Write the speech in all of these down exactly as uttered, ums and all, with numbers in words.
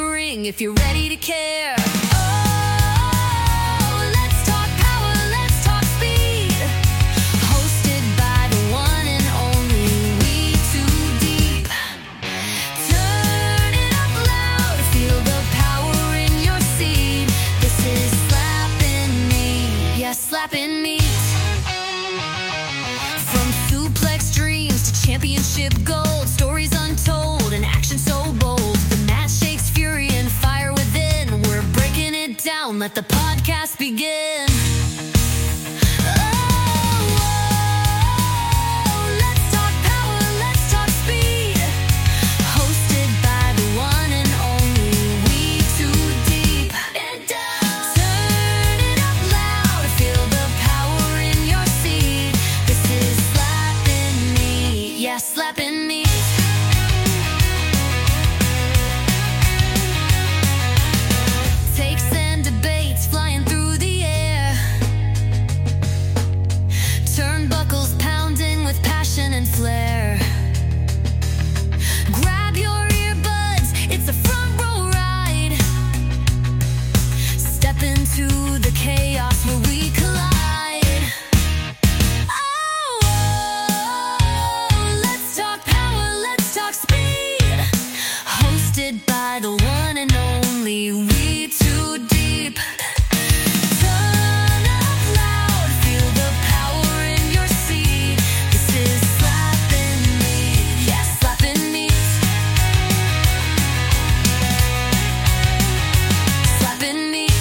ring if you're ready to care. Oh, let's talk power, let's talk speed. Hosted by the one and only We Too Deep. Turn it up loud, feel the power in your seat. This is slapping meat, yes, slapping meat. From suplex dreams to championship gold, stories untold and action so bold. The match shakes fury and fire within. We're breaking it down, let the podcast begin. Oh, oh, let's talk power, let's talk speed. Hosted by the one and only We Too Deep. Turn it up loud, feel the power in your seat. This is slapping meat, yeah, slapping meat. Takes and debates flying through the air. Turnbuckles pounding with passion and flair. Grab your earbuds, it's a front row ride. Step into the chaos where we collide. Oh, oh, let's talk power, let's talk speed. Hosted by the one and only We Too Deep. Turn up loud, feel the power in your seat. This is slapping meat, yes, slapping meat. Slapping meat.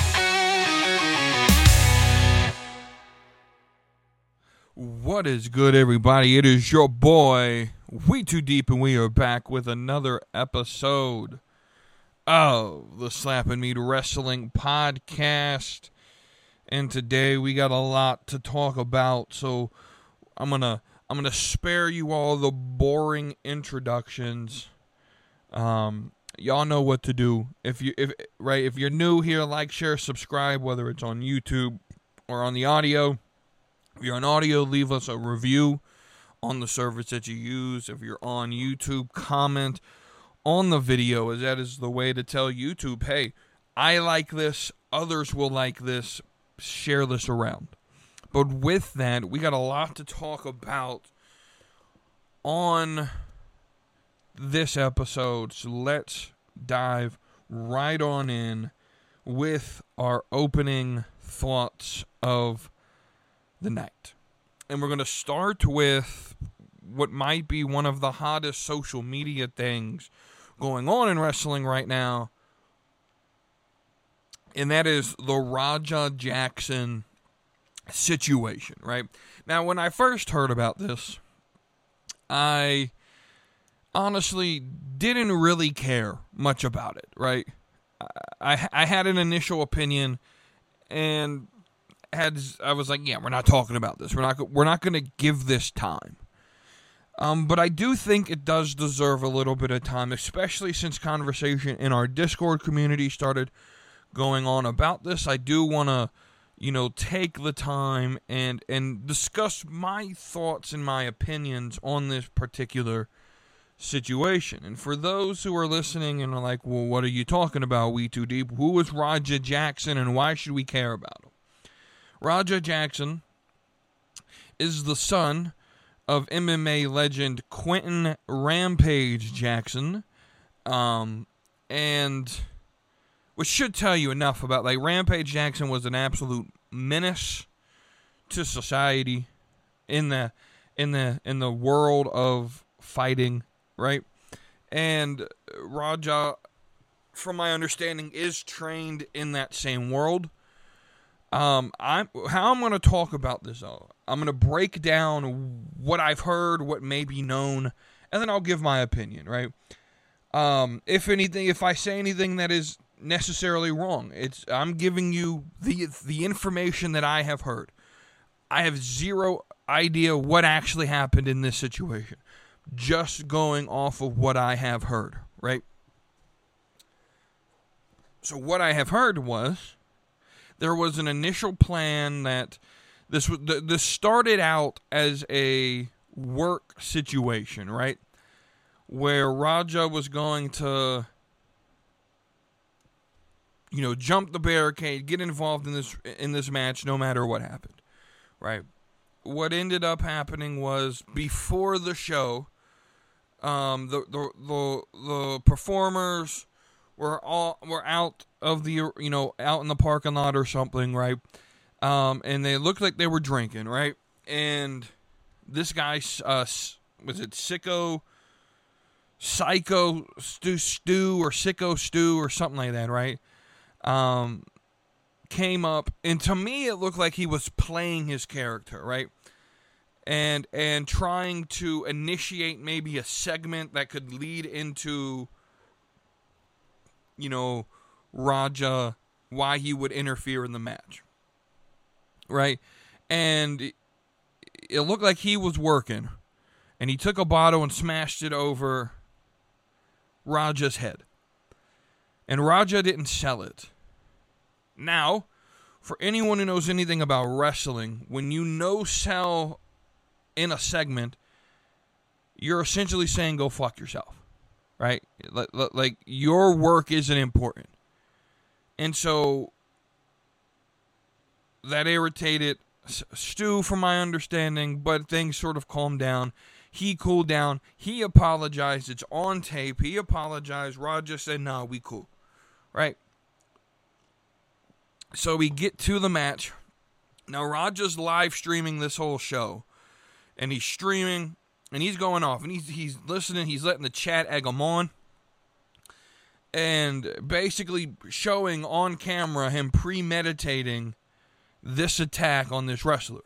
What is good, everybody? It is your boy, We Too Deep, and we are back with another episode of the Slappin' Meat Wrestling Podcast. And today we got a lot to talk about, so I'm gonna I'm gonna spare you all the boring introductions. Um, y'all know what to do. If you if right if you're new here, like, share, subscribe, whether it's on YouTube or on the audio. If you're on audio, leave us a review on the service that you use. If you're on YouTube, comment on the video, as that is the way to tell YouTube, hey, I like this, others will like this, share this around. But with that, we got a lot to talk about on this episode, so let's dive right on in with our opening thoughts of the night. And we're going to start with what might be one of the hottest social media things going on in wrestling right now, and that is the Raja Jackson situation, right? Now, when I first heard about this, I honestly didn't really care much about it, right? I, I had an initial opinion, and had I was like, yeah, we're not talking about this. We're not we're not going to give this time. Um, but I do think it does deserve a little bit of time, especially since conversation in our Discord community started going on about this. I do want to, you know, take the time and and discuss my thoughts and my opinions on this particular situation. And for those who are listening and are like, well, what are you talking about, We Too Deep? Who is Raja Jackson and why should we care about him? Raja Jackson is the son of M M A legend Quentin Rampage Jackson, um, and which should tell you enough about, like, Rampage Jackson was an absolute menace to society in the in the in the world of fighting, right? And Raja, from my understanding, is trained in that same world. Um, I'm how I'm going to talk about this, though. I'm going to break down what I've heard, what may be known, and then I'll give my opinion, right? Um, if anything, if I say anything that is necessarily wrong, it's I'm giving you the the information that I have heard. I have zero idea what actually happened in this situation. Just going off of what I have heard, right? So what I have heard was there was an initial plan that this was this started out as a work situation, right? Where Raja was going to you know, jump the barricade, get involved in this in this match no matter what happened, right? What ended up happening was before the show, um, the the the, the performers were all were out of the you know out in the parking lot or something, right? Um, and they looked like they were drinking, right? And this guy, uh, was it Sicko, Psycho Stu Stu or Sicko Stu or something like that, right? Um, came up, and to me it looked like he was playing his character, right? And and trying to initiate maybe a segment that could lead into, you know, Raja, why he would interfere in the match, right? And it looked like he was working, and he took a bottle and smashed it over Raja's head. And Raja didn't sell it. Now, for anyone who knows anything about wrestling, when you no sell in a segment, you're essentially saying go fuck yourself, right? Like, your work isn't important. And so that irritated Stu, from my understanding, but things sort of calmed down. He cooled down. He apologized. It's on tape. He apologized. Raja said, "No, we cool." Right? So we get to the match. Now, Raja's live streaming this whole show. And he's streaming, and he's going off. And he's, he's listening. He's letting the chat egg him on. And basically showing on camera him premeditating this attack on this wrestler.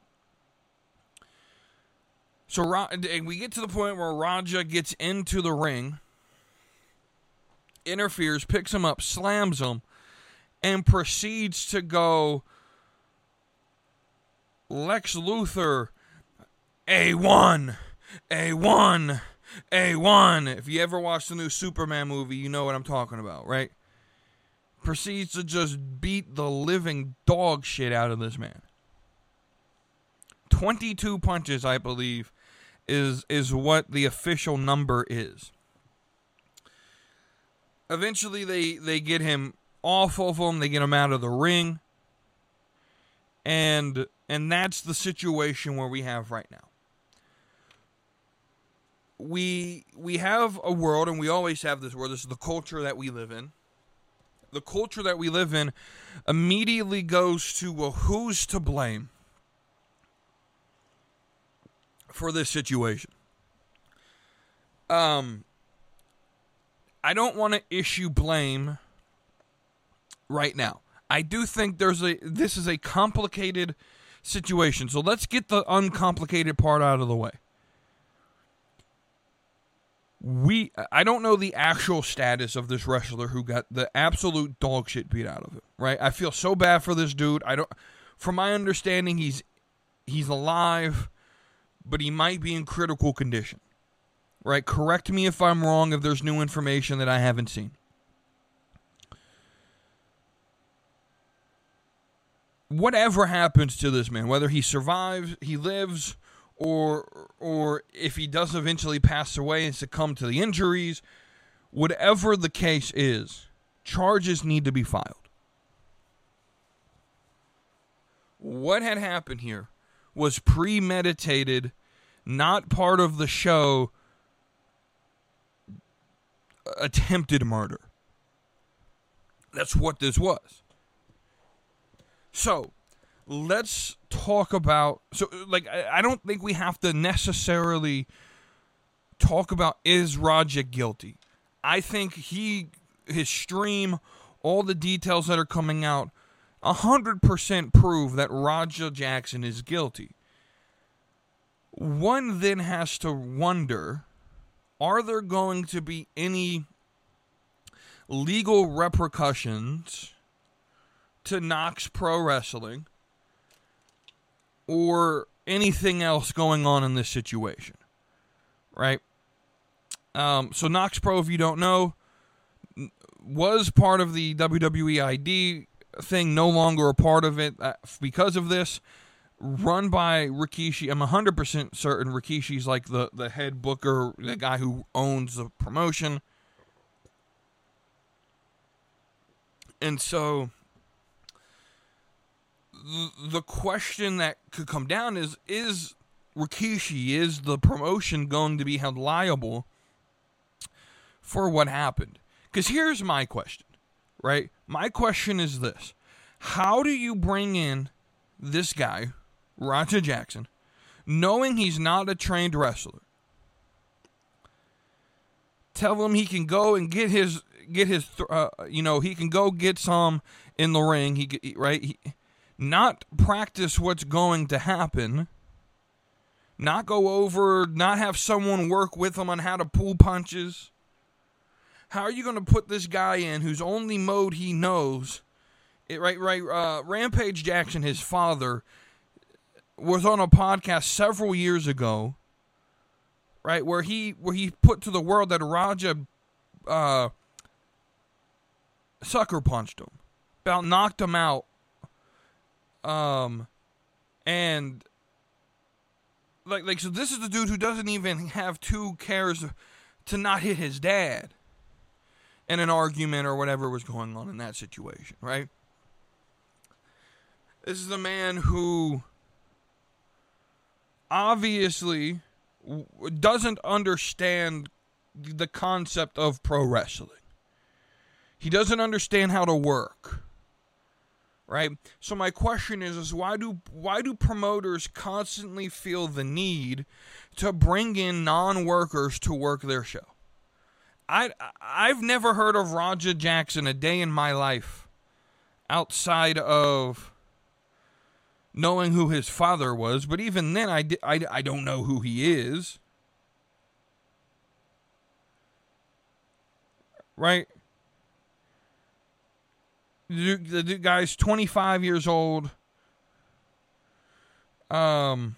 So and we get to the point where Raja gets into the ring, interferes, picks him up, slams him, and proceeds to go Lex Luthor, A one, A one, A one. If you ever watched the new Superman movie, you know what I'm talking about, right? Proceeds to just beat the living dog shit out of this man. twenty-two punches, I believe, is is what the official number is. Eventually, they, they get him off of him. They get him out of the ring. And, and that's the situation where we have right now. We, we have a world, and we always have this world. This is the culture that we live in. The culture that we live in immediately goes to, well, who's to blame for this situation? Um, I don't want to issue blame right now. I do think there's a this is a complicated situation. So let's get the uncomplicated part out of the way. We, I don't know the actual status of this wrestler who got the absolute dog shit beat out of him, right? I feel so bad for this dude. I don't, from my understanding, he's, he's alive, but he might be in critical condition, right? Correct me if I'm wrong, if there's new information that I haven't seen. Whatever happens to this man, whether he survives, he lives, or or if he does eventually pass away and succumb to the injuries, whatever the case is, charges need to be filed. What had happened here was premeditated, not part of the show, attempted murder. That's what this was. So, let's talk about, so like, I, I don't think we have to necessarily talk about, is Raja guilty? I think he, his stream, all the details that are coming out, one hundred percent prove that Raja Jackson is guilty. One then has to wonder, are there going to be any legal repercussions to Knox Pro Wrestling or anything else going on in this situation, right? Um, so Knox Pro, if you don't know, was part of the W W E I D thing, no longer a part of it uh, because of this. Run by Rikishi. I'm one hundred percent certain Rikishi's like the, the head booker, the guy who owns the promotion. And so the, the question that could come down is, is Rikishi, is the promotion going to be held liable for what happened? Because here's my question, right? My question is this. How do you bring in this guy, Raja Jackson, knowing he's not a trained wrestler? Tell him he can go and get his, get his, uh, you know, he can go get some in the ring. He, right? He, not practice what's going to happen. Not go over, not have someone work with him on how to pull punches. How are you going to put this guy in whose only mode he knows? It, right, right. Uh, Rampage Jackson, his father, was on a podcast several years ago, right, where he where he put to the world that Raja uh, sucker punched him, about knocked him out, um, and like like so. This is the dude who doesn't even have two cares to not hit his dad in an argument or whatever was going on in that situation, right? This is a man who obviously doesn't understand the concept of pro wrestling. He doesn't understand how to work, right? So my question is, is why do why do promoters constantly feel the need to bring in non-workers to work their show? I I've never heard of Raja Jackson a day in my life outside of knowing who his father was, but even then, I, I, I don't know who he is. Right? The, the, the guy's twenty-five years old. Um,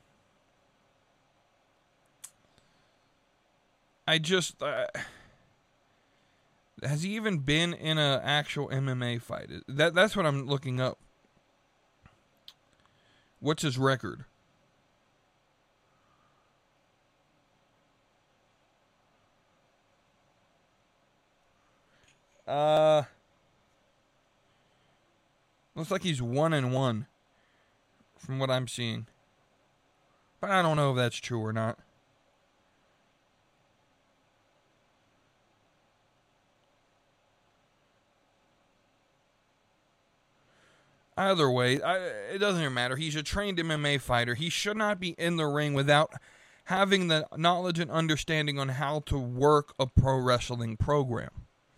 I just... Uh, has he even been in an actual M M A fight? That That's what I'm looking up. What's his record? Uh, looks like he's one and one, from what I'm seeing. But I don't know if that's true or not. Either way, I, it doesn't even matter. He's a trained M M A fighter. He should not be in the ring without having the knowledge and understanding on how to work a pro wrestling program.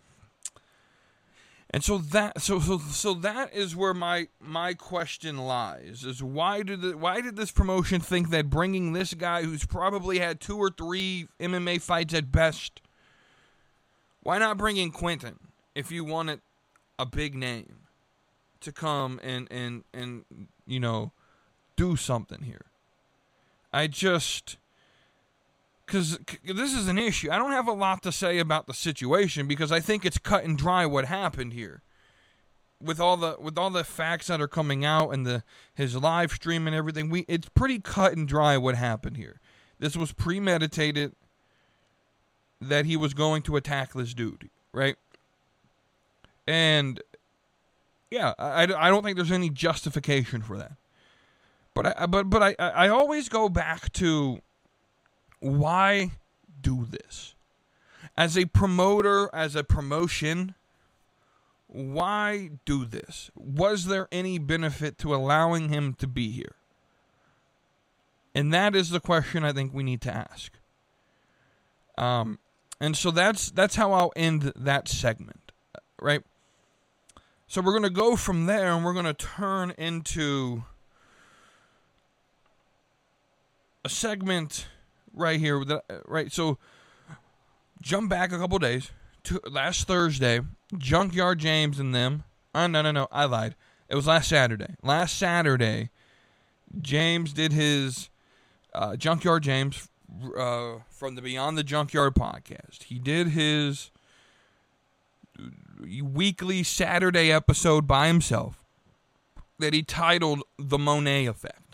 And so that so so so that is where my my question lies: is why did the, why did this promotion think that bringing this guy who's probably had two or three M M A fights at best, why not bring in Quentin if you wanted a big name to come and, and, and, you know, do something here? I just, because this is an issue. I don't have a lot to say about the situation because I think it's cut and dry what happened here. With all the with all the facts that are coming out and the his live stream and everything, we it's pretty cut and dry what happened here. This was premeditated that he was going to attack this dude, right? And yeah, I, I don't think there's any justification for that. But I but but I, I always go back to why do this? As a promoter, as a promotion, why do this? Was there any benefit to allowing him to be here? And that is the question I think we need to ask. Um, and so that's that's how I'll end that segment, right? So we're going to go from there, and we're going to turn into a segment right here. That, right, so jump back a couple days to last Thursday. Junkyard James and them. Uh, no, no, no. I lied. It was last Saturday. Last Saturday, James did his uh, Junkyard James uh, from the Beyond the Junkyard podcast. He did his weekly Saturday episode by himself that he titled The Monet Effect.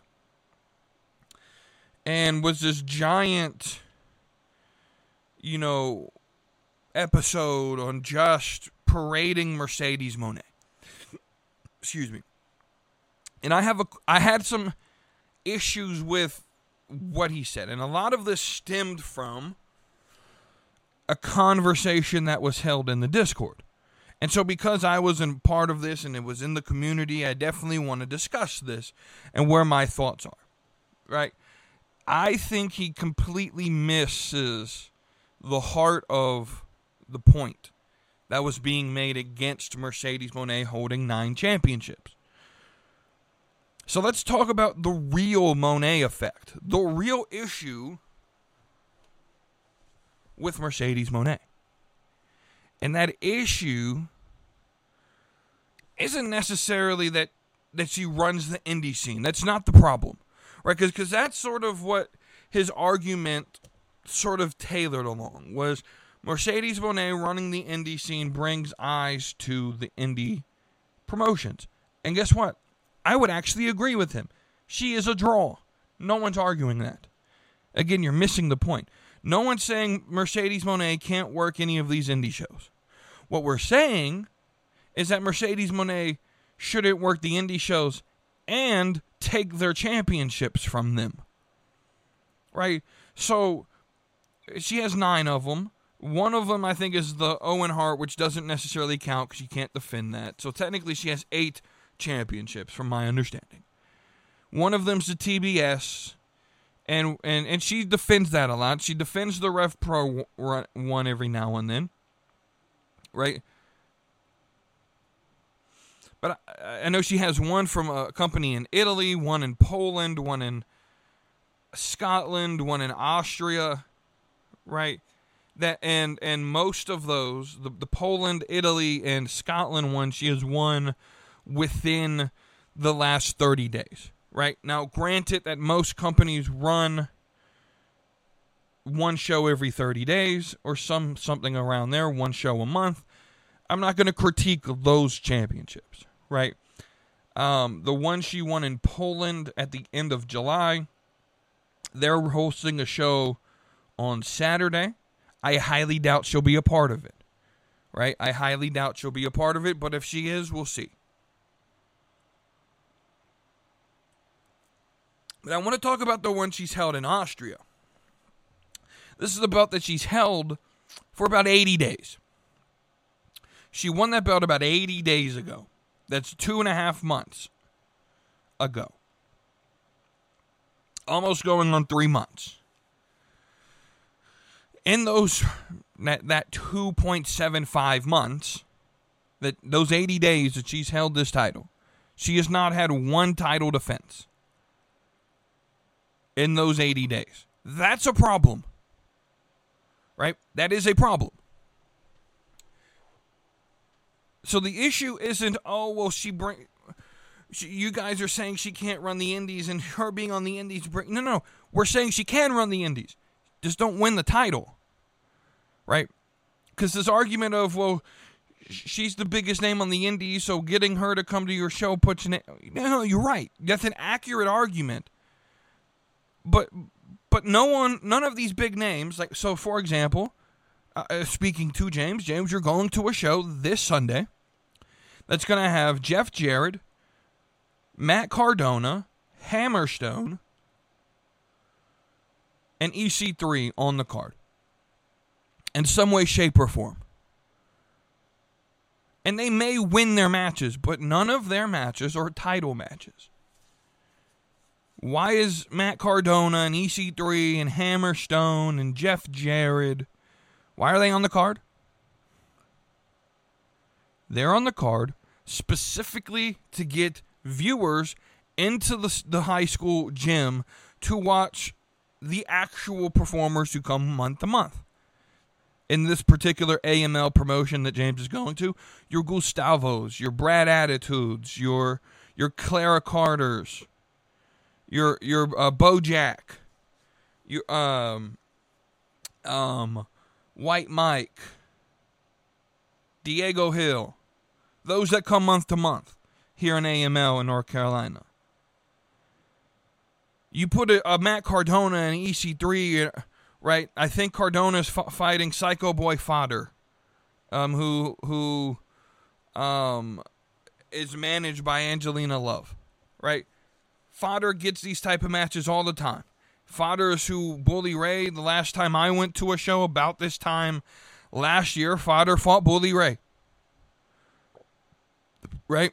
And was this giant, you know, episode on just parading Mercedes Moné. Excuse me. And I have a, I had some issues with what he said, and a lot of this stemmed from a conversation that was held in the Discord. And so because I was in part of this and it was in the community, I definitely want to discuss this and where my thoughts are, right? I think he completely misses the heart of the point that was being made against Mercedes Moné holding nine championships. So let's talk about the real Moné effect, the real issue with Mercedes Moné. And that issue isn't necessarily that, that she runs the indie scene. That's not the problem, right? Because that's sort of what his argument sort of tailored along, was Mercedes Moné running the indie scene brings eyes to the indie promotions. And guess what? I would actually agree with him. She is a draw. No one's arguing that. Again, you're missing the point. No one's saying Mercedes Moné can't work any of these indie shows. What we're saying is that Mercedes Moné shouldn't work the indie shows and take their championships from them. Right? So, she has nine of them. One of them, I think, is the Owen Hart, which doesn't necessarily count because you can't defend that. So, technically, she has eight championships, from my understanding. One of them's the T B S, and and, and she defends that a lot. She defends the Rev Pro one every now and then. Right? But I, I know she has one from a company in Italy, one in Poland, one in Scotland, one in Austria, right? That and and most of those, the, the Poland, Italy, and Scotland one, she has won within the last thirty days, right? Now, granted that most companies run one show every thirty days, or some something around there, one show a month. I'm not going to critique those championships, right? Um, the one she won in Poland at the end of July, they're hosting a show on Saturday. I highly doubt she'll be a part of it, right? I highly doubt she'll be a part of it, but if she is, we'll see. But I want to talk about the one she's held in Austria. This is the belt that she's held for about eighty days. She won that belt about eighty days ago. That's two and a half months ago. Almost going on three months. In those, that, that two point seven five months, that those eighty days that she's held this title, she has not had one title defense in those eighty days. That's a problem. Right? That is a problem. So the issue isn't, oh, well, she bring, she, you guys are saying she can't run the indies, and her being on the indies bring, no, no, we're saying she can run the indies. Just don't win the title. Right? Because this argument of, well, she's the biggest name on the indies, so getting her to come to your show puts an, no, no, you're right. That's an accurate argument. But, but no one, none of these big names, like, so for example, uh, speaking to James, James, you're going to a show this Sunday that's going to have Jeff Jarrett, Matt Cardona, Hammerstone, and E C three on the card. In some way, shape, or form. And they may win their matches, but none of their matches are title matches. Why is Matt Cardona and E C three and Hammerstone and Jeff Jarrett, why are they on the card? They're on the card specifically to get viewers into the, the high school gym to watch the actual performers who come month to month. In this particular A M L promotion that James is going to, your Gustavos, your Brad Attitudes, your your Clara Carters, your your uh, Bojack, your um um White Mike, Diego Hill, those that come month to month here in A M L in North Carolina. You put a, a Matt Cardona and E C three. Right, I think Cardona's f- fighting Psycho Boy Fodder, um, who who um, is managed by Angelina Love, right? Fodder gets these type of matches all the time. Fodder is who Bully Ray, the last time I went to a show about this time last year, Fodder fought Bully Ray. Right?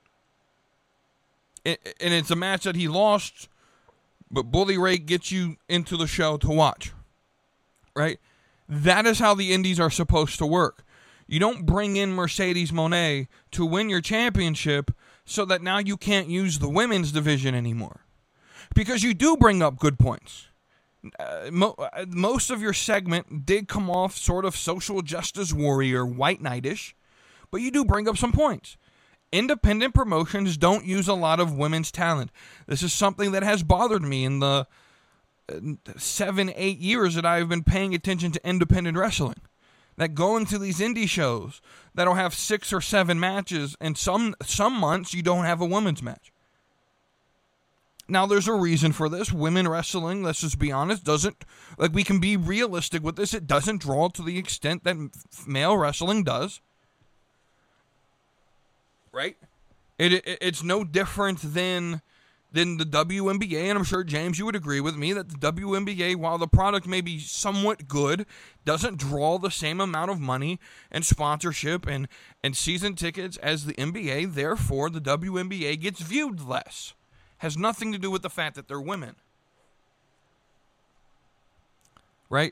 It, and it's a match that he lost, but Bully Ray gets you into the show to watch. Right? That is how the indies are supposed to work. You don't bring in Mercedes Moné to win your championship so that now you can't use the women's division anymore. Because you do bring up good points. Uh, mo- uh, most of your segment did come off sort of social justice warrior, white knight-ish, but you do bring up some points. Independent promotions don't use a lot of women's talent. This is something that has bothered me in the uh, seven, eight years that I've been paying attention to independent wrestling. That going to these indie shows that'll have six or seven matches, and some some months you don't have a women's match. Now, there's a reason for this. Women wrestling, let's just be honest, doesn't, like, we can be realistic with this, it doesn't draw to the extent that male wrestling does. Right? It, it It's no different than, than the W N B A, and I'm sure, James, you would agree with me that the W N B A, while the product may be somewhat good, doesn't draw the same amount of money and sponsorship and, and season tickets as the N B A. Therefore, the W N B A gets viewed less. Has nothing to do with the fact that they're women. Right?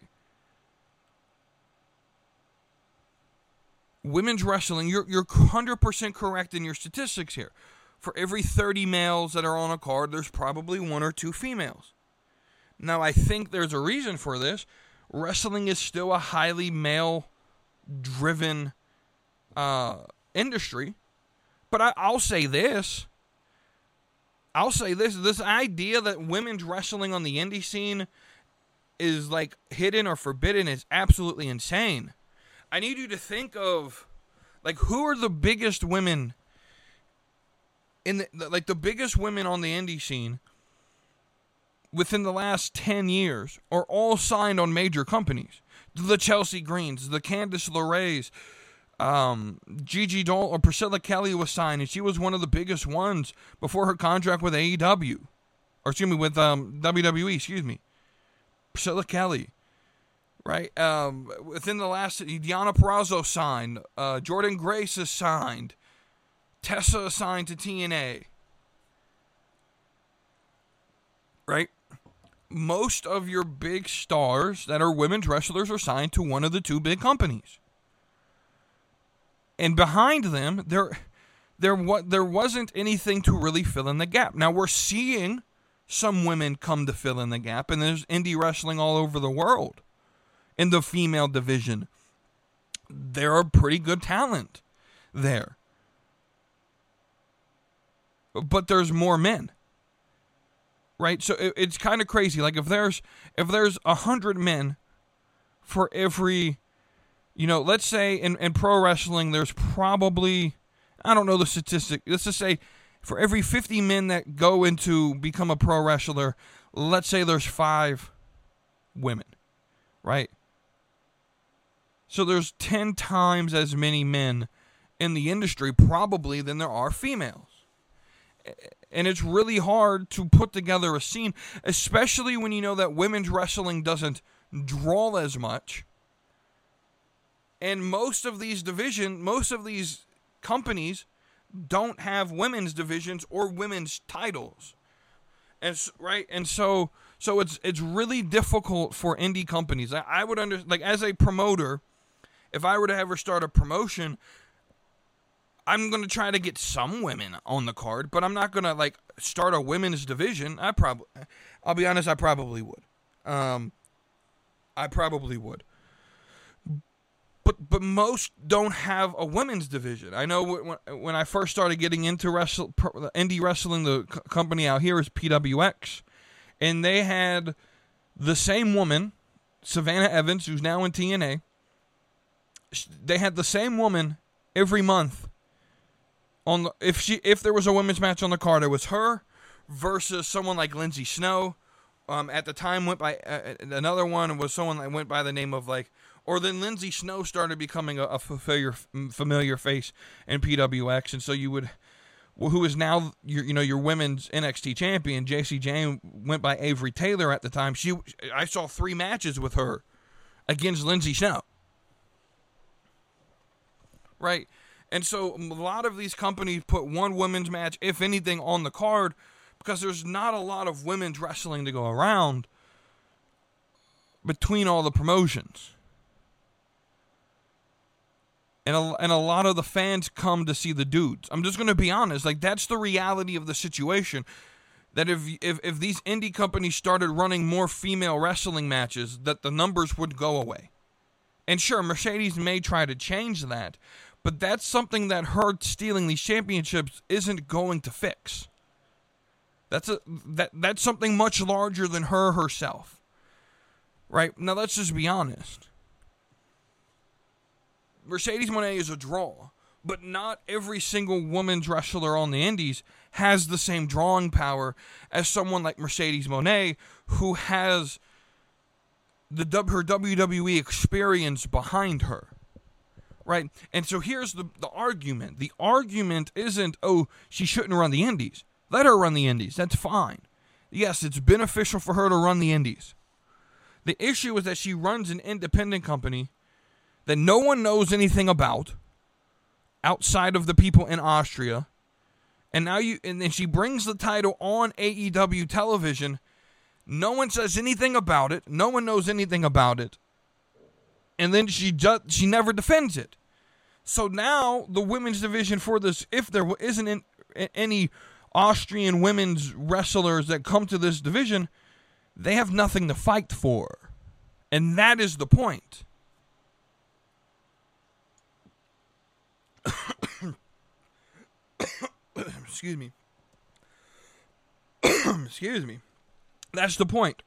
Women's wrestling, you're you're one hundred percent correct in your statistics here. For every thirty males that are on a card, there's probably one or two females. Now, I think there's a reason for this. Wrestling is still a highly male-driven uh, industry. But I, I'll say this. I'll say this. This idea that women's wrestling on the indie scene is, like, hidden or forbidden is absolutely insane. I need you to think of, like, who are the biggest women in the, like, the biggest women on the indie scene within the last ten years are all signed on major companies. The Chelsea Greens, the Candice LeRae's, um, Gigi Dolan, or Priscilla Kelly was signed, and she was one of the biggest ones before her contract with A E W. Or, excuse me, with um, W W E, excuse me. Priscilla Kelly. Right? Um, within the last, Deonna Purrazzo signed. Uh, Jordan Grace is signed. Tessa is signed to T N A. Right? Most of your big stars that are women's wrestlers are signed to one of the two big companies. And behind them, there, there, what, there wasn't anything to really fill in the gap. Now, we're seeing some women come to fill in the gap, and there's indie wrestling all over the world. In the female division, there are pretty good talent there. But there's more men. Right? So it, it's kind of crazy. Like, if there's if there's a hundred men for every, you know, let's say in, in pro wrestling there's probably, I don't know the statistic, let's just say for every fifty men that go into become a pro wrestler, let's say there's five women. Right? So there's ten times as many men in the industry probably than there are females. And it's really hard to put together a scene, especially when you know that women's wrestling doesn't draw as much. And most of these division, most of these companies don't have women's divisions or women's titles. And right, and so so it's it's really difficult for indie companies. I, I would under like as a promoter, if I were to ever start a promotion, I'm going to try to get some women on the card, but I'm not going to, like, start a women's division. I probably, I'll be honest, I probably would. Um, I probably would. But but most don't have a women's division. I know when, when I first started getting into wrestle, indie wrestling, the c- company out here is P W X, and they had the same woman, Savannah Evans, who's now in T N A. They had the same woman every month. On the, if she if there was a women's match on the card, it was her versus someone like Lindsay Snow. Um, at the time, went by uh, another one was someone that went by the name of like Or then Lindsay Snow started becoming a, a familiar, familiar face in P W X, and so you would, who is now your, you know, your women's N X T champion, J C Jane, went by Avery Taylor at the time. She, I saw three matches with her against Lindsay Snow. Right? And so a lot of these companies put one women's match, if anything, on the card because there's not a lot of women's wrestling to go around between all the promotions. And a, and a lot of the fans come to see the dudes. I'm just going to be honest. Like, that's the reality of the situation. That if, if if these indie companies started running more female wrestling matches, that the numbers would go away. And sure, Mercedes may try to change that, but that's something that her stealing these championships isn't going to fix. That's a that that's something much larger than her herself. Right? Now, let's just be honest. Mercedes Moné is a draw, but not every single women's wrestler on the indies has the same drawing power as someone like Mercedes Moné, who has the her W W E experience behind her. Right? And so here's the, the argument. The argument isn't, oh, she shouldn't run the indies. Let her run the indies. That's fine. Yes, it's beneficial for her to run the indies. The issue is that she runs an independent company that no one knows anything about outside of the people in Austria. And now you and then she brings the title on A E W television. No one says anything about it. No one knows anything about it. And then she just, she never defends it. So now the women's division for this, if there isn't in, any Austrian women's wrestlers that come to this division, they have nothing to fight for. And that is the point. Excuse me. Excuse me. That's the point.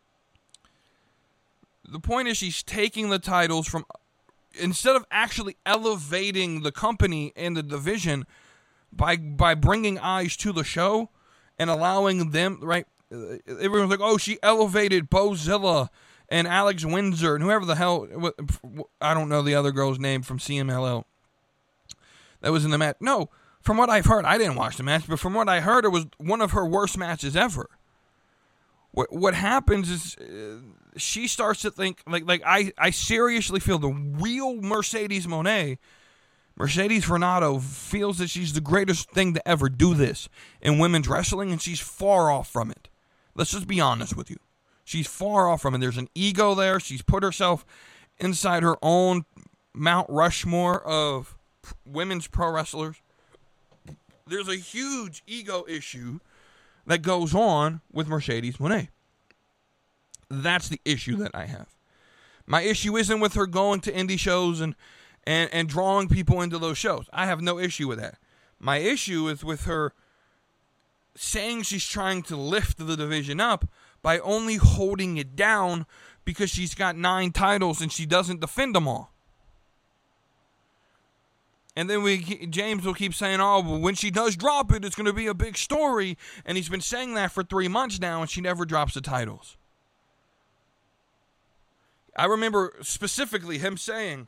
The point is she's taking the titles from, instead of actually elevating the company and the division by by bringing eyes to the show and allowing them, right? Everyone's like, oh, she elevated Bozilla and Alex Windsor and whoever the hell, I don't know the other girl's name from C M L L that was in the match. No, from what I've heard, I didn't watch the match, but from what I heard, it was one of her worst matches ever. What what happens is uh, she starts to think, like, like I, I seriously feel the real Mercedes Moné, Mercedes Renato, feels that she's the greatest thing to ever do this in women's wrestling, and she's far off from it. Let's just be honest with you. She's far off from it. There's an ego there. She's put herself inside her own Mount Rushmore of women's pro wrestlers. There's a huge ego issue that goes on with Mercedes Moné. That's the issue that I have. My issue isn't with her going to indie shows and, and, and drawing people into those shows. I have no issue with that. My issue is with her saying she's trying to lift the division up by only holding it down because she's got nine titles and she doesn't defend them all. And then we, James will keep saying, oh, well, when she does drop it, it's going to be a big story. And he's been saying that for three months now, and she never drops the titles. I remember specifically him saying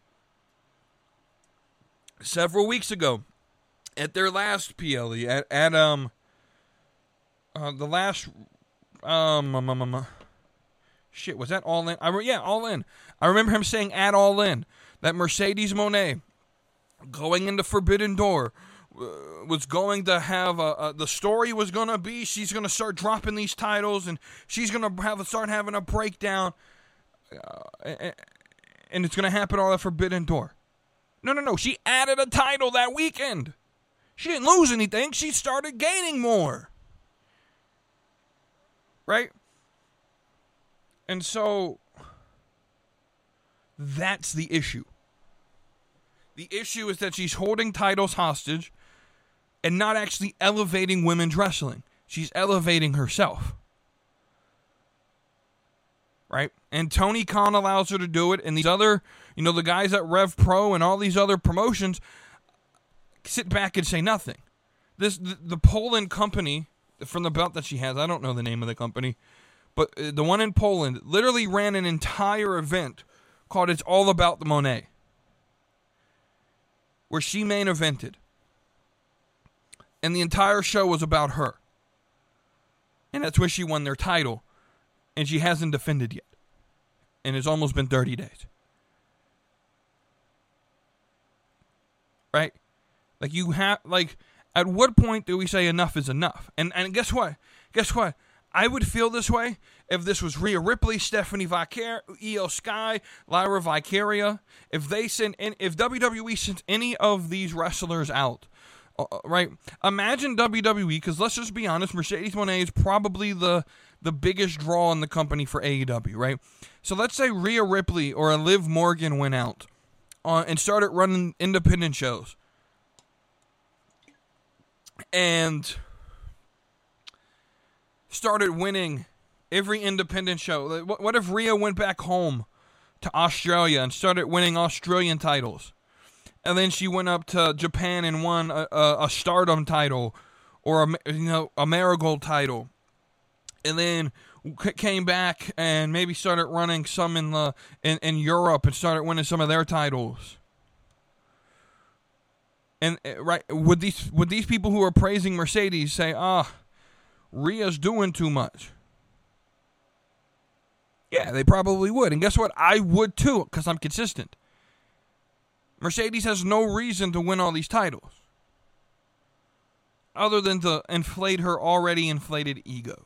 several weeks ago at their last P L E, at, at um, uh, the last, um, um, um, um, shit, was that All In? I re- yeah, All In. I remember him saying at All In that Mercedes Moné, going into Forbidden Door, uh, was going to have a, a, the story was going to be she's going to start dropping these titles and she's going to have start having a breakdown, uh, and, and it's going to happen all at Forbidden Door. No, no, no. She added a title that weekend. She didn't lose anything. She started gaining more. Right? And so that's the issue. The issue is that she's holding titles hostage and not actually elevating women's wrestling. She's elevating herself. Right? And Tony Khan allows her to do it, and these other, you know, the guys at Rev Pro and all these other promotions sit back and say nothing. This the, the Poland company, from the belt that she has, I don't know the name of the company, but the one in Poland literally ran an entire event called It's All About the Monet, where she main evented. And the entire show was about her. And that's where she won their title. And she hasn't defended yet. And it's almost been thirty days. Right? Like you have, like, at what point do we say enough is enough? And and guess what? Guess what? I would feel this way if this was Rhea Ripley, Stephanie Vicar, Io Sky, Lyra Vicaria. If they sent, in, if W W E sent any of these wrestlers out, uh, right? Imagine W W E, because let's just be honest, Mercedes Moné is probably the the biggest draw in the company for A E W, right? So let's say Rhea Ripley or a Liv Morgan went out uh, and started running independent shows. And started winning every independent show. What if Rhea went back home to Australia and started winning Australian titles? And then she went up to Japan and won a, a, a Stardom title or a, you know, a Marigold title. And then came back and maybe started running some in the in, in Europe and started winning some of their titles. And right, would these would these people who are praising Mercedes say, "Ah, Rhea's doing too much"? Yeah, they probably would. And guess what? I would too, because I'm consistent. Mercedes has no reason to win all these titles, other than to inflate her already inflated ego.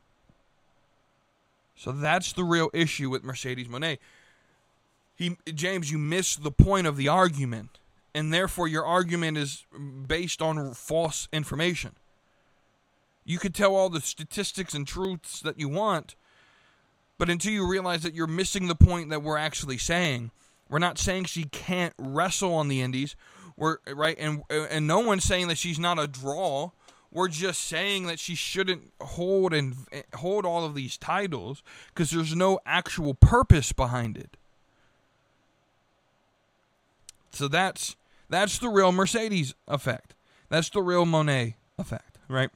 So that's the real issue with Mercedes Moné. He, James, you missed the point of the argument. And therefore, your argument is based on false information. You could tell all the statistics and truths that you want, but until you realize that you're missing the point that we're actually saying, we're not saying she can't wrestle on the indies, we're right, and and no one's saying that she's not a draw. We're just saying that she shouldn't hold and hold all of these titles because there's no actual purpose behind it. So that's. That's the real Mercedes effect. That's the real Moné effect, right?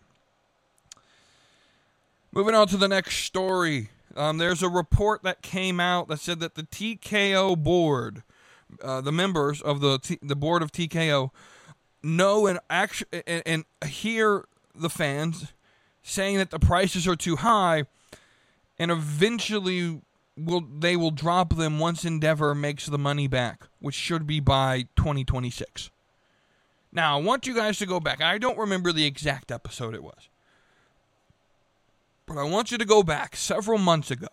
Moving on to the next story. Um, there's a report that came out that said that the T K O board, uh, the members of the T- the board of T K O, know and actually and, and hear the fans saying that the prices are too high, and eventually will they will drop them once Endeavor makes the money back, which should be by twenty twenty-six. Now, I want you guys to go back. I don't remember the exact episode it was, but I want you to go back several months ago.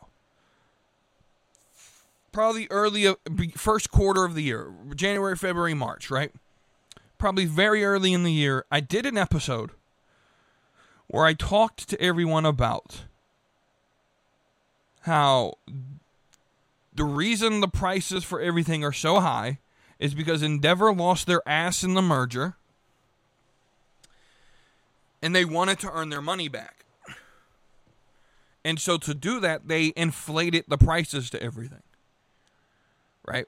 Probably early, first quarter of the year, January, February, March, right? Probably very early in the year, I did an episode where I talked to everyone about how the reason the prices for everything are so high is because Endeavor lost their ass in the merger, and they wanted to earn their money back. And so to do that, they inflated the prices to everything. Right?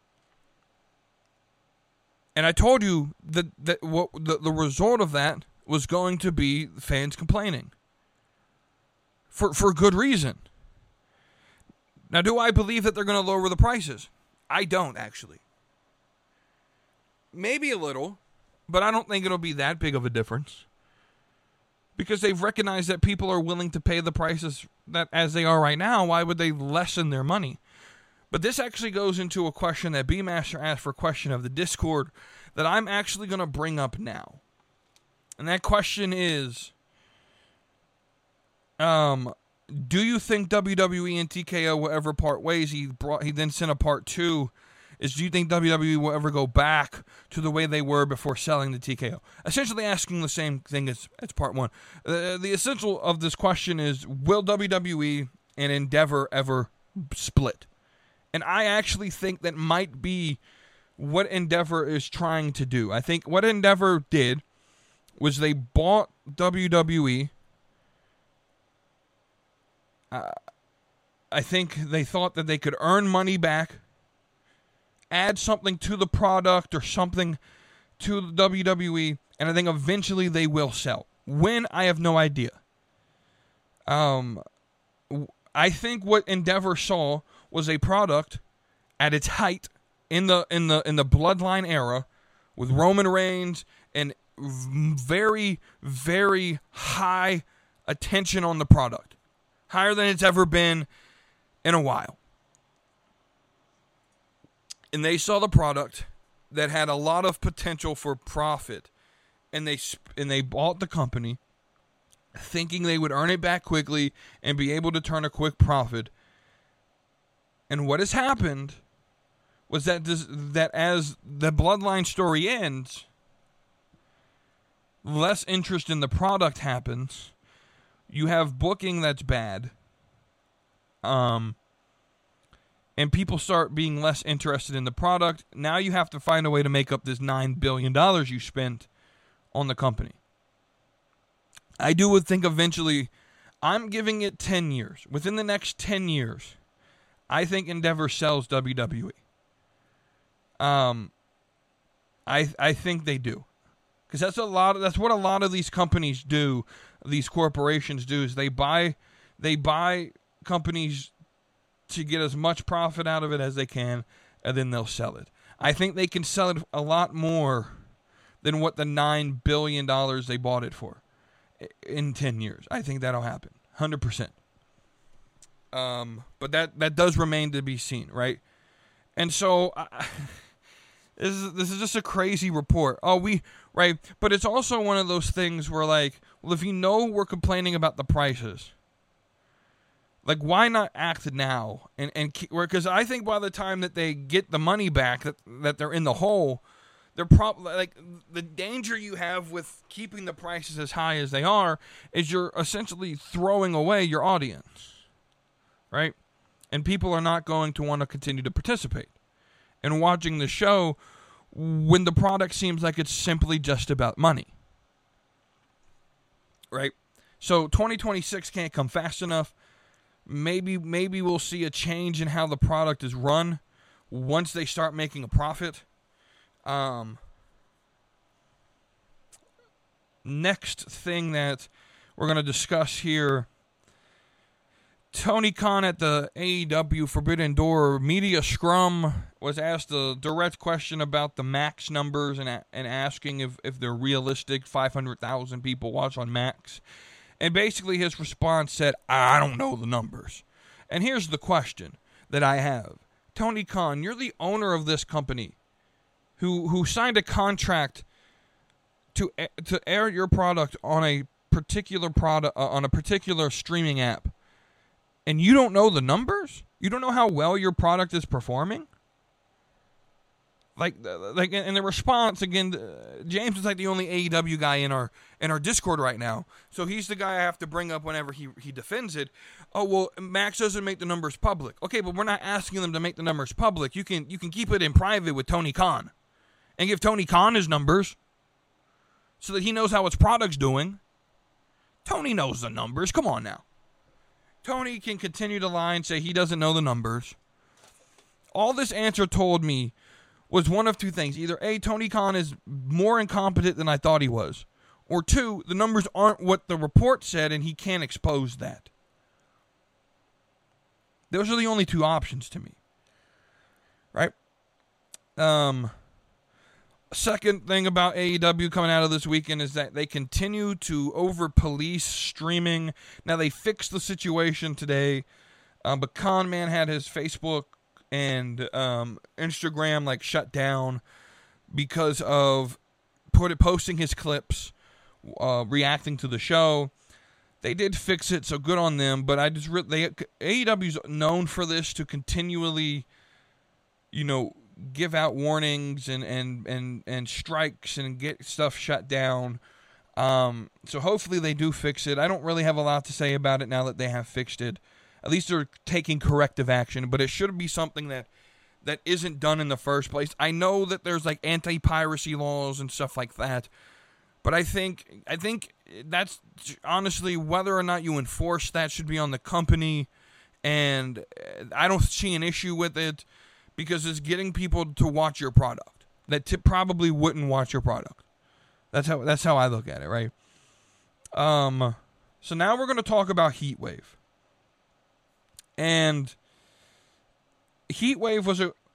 And I told you that, that what the, the result of that was going to be fans complaining. For for good reason. Now, do I believe that they're going to lower the prices? I don't, actually. Maybe a little, but I don't think it'll be that big of a difference. Because they've recognized that people are willing to pay the prices that as they are right now. Why would they lessen their money? But this actually goes into a question that B-Master asked for a question of the Discord that I'm actually going to bring up now. And that question is, um... do you think W W E and T K O will ever part ways? He brought. He then sent a part two. Is do you think W W E will ever go back to the way they were before selling the T K O? Essentially asking the same thing as, as part one. Uh, the essential of this question is, will W W E and Endeavor ever split? And I actually think that might be what Endeavor is trying to do. I think what Endeavor did was they bought W W E. Uh, I think they thought that they could earn money back, add something to the product or something to the W W E, and I think eventually they will sell. When, I have no idea. Um, I think what Endeavor saw was a product at its height in the in the in the Bloodline era, with Roman Reigns and very, very high attention on the product, higher than it's ever been in a while. And they saw the product that had a lot of potential for profit, and they and they bought the company, thinking they would earn it back quickly and be able to turn a quick profit. And what has happened was that this, that as the Bloodline story ends, less interest in the product happens. You have booking that's bad. Um, and people start being less interested in the product. Now you have to find a way to make up this nine billion dollars you spent on the company. I do think eventually, I'm giving it ten years. Within the next ten years, I think Endeavor sells W W E. Um, I I think they do, because that's a lot of, that's what a lot of these companies do. These corporations do is they buy they buy companies to get as much profit out of it as they can, and then they'll sell it. I think they can sell it a lot more than what the nine billion dollars they bought it for in ten years. I think that'll happen, one hundred percent. Um, but that, that does remain to be seen, right? And so, I, this is this is just a crazy report. Oh, we, right? But it's also one of those things where, like, well, if you know we're complaining about the prices, like, why not act now? And and because I think by the time that they get the money back, that that they're in the hole, they're probably, like, the danger you have with keeping the prices as high as they are is you're essentially throwing away your audience, right? And people are not going to want to continue to participate in watching the show when the product seems like it's simply just about money, right? So twenty twenty-six can't come fast enough. Maybe maybe we'll see a change in how the product is run once they start making a profit. Um, next thing that we're going to discuss here, Tony Khan at the A E W Forbidden Door media scrum was asked a direct question about the Max numbers and and asking if, if they're realistic. five hundred thousand people watch on Max. And basically his response said, I don't know the numbers. And here's the question that I have. Tony Khan, you're the owner of this company who who signed a contract to to air your product on a particular product uh, on a particular streaming app. And you don't know the numbers? You don't know how well your product is performing? Like, like, in the response, again, James is like the only A E W guy in our in our Discord right now. So he's the guy I have to bring up whenever he, he defends it. Oh, well, Max doesn't make the numbers public. Okay, but we're not asking them to make the numbers public. You can you can keep it in private with Tony Khan and give Tony Khan his numbers so that he knows how his product's doing. Tony knows the numbers. Come on now. Tony can continue to lie and say he doesn't know the numbers. All this answer told me was one of two things. Either A, Tony Khan is more incompetent than I thought he was, or two, the numbers aren't what the report said and he can't expose that. Those are the only two options to me. Right? Um, second thing about A E W coming out of this weekend is that they continue to over-police streaming. Now, they fixed the situation today, um, but Con Man had his Facebook and um, Instagram like shut down because of put it posting his clips, uh, reacting to the show. They did fix it, so good on them. But I just re- they A E W's known for this, to continually, you know, give out warnings and and and and strikes and get stuff shut down. Um, so hopefully they do fix it. I don't really have a lot to say about it now that they have fixed it. At least they're taking corrective action, but it should be something that, that isn't done in the first place. I know that there's like anti-piracy laws and stuff like that, but I think I think that's honestly, whether or not you enforce that should be on the company, and I don't see an issue with it because it's getting people to watch your product that t- probably wouldn't watch your product. That's how that's how I look at it, right? Um, so now we're going to talk about Heatwave. And Heatwave was a